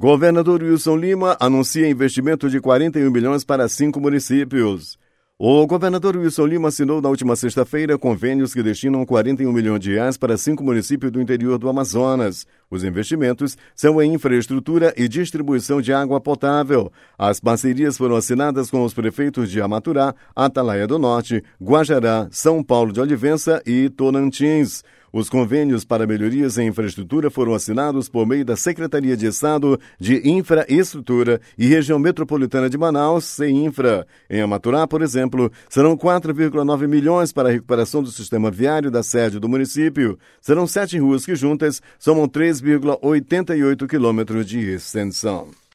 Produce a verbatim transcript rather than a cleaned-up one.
Governador Wilson Lima anuncia investimento de quarenta e um milhões para cinco municípios. O governador Wilson Lima assinou na última sexta-feira convênios que destinam quarenta e um milhões de reais para cinco municípios do interior do Amazonas. Os investimentos são em infraestrutura e distribuição de água potável. As parcerias foram assinadas com os prefeitos de Amaturá, Atalaia do Norte, Guajará, São Paulo de Olivença e Tocantins. Os convênios para melhorias em infraestrutura foram assinados por meio da Secretaria de Estado de Infraestrutura e Região Metropolitana de Manaus, CEINFRA. Em Amaturá, por exemplo, serão quatro vírgula nove milhões para a recuperação do sistema viário da sede do município. Serão sete ruas que juntas somam três vírgula oitenta e oito quilômetros de extensão.